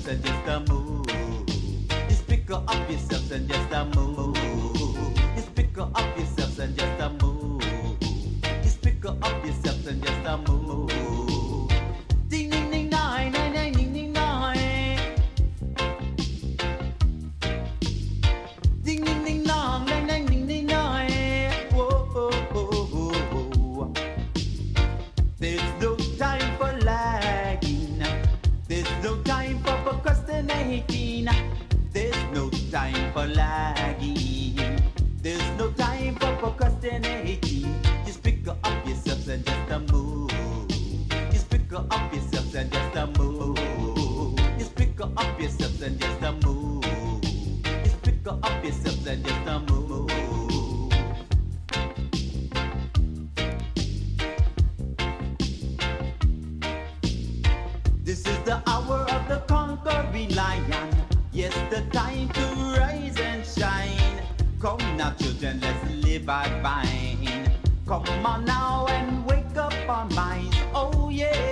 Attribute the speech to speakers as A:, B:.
A: yourselves and just a move. Just pick up yourselves and just a move. Just pick up yourselves and just a move. Just pick up yourselves and just a move. Ding ding ding nine, nine nine ding ding nine. Ding ding ding nine, nine nine ding ding nine. Whoa, oh, oh, oh, oh. There's no time for lagging. There's no time for procrastinating. There's no time for lagging. There's no time for procrastinating. Just pick up yourselves and just a move. Just pick up yourselves and just a move. Just pick up yourselves and just a move. Just pick up yourselves and just a move. This is the hour of the conquering lion. Yes, the time to rise and shine. Come now, children, let's live by vine. Come on now and wake up our minds. Oh yeah.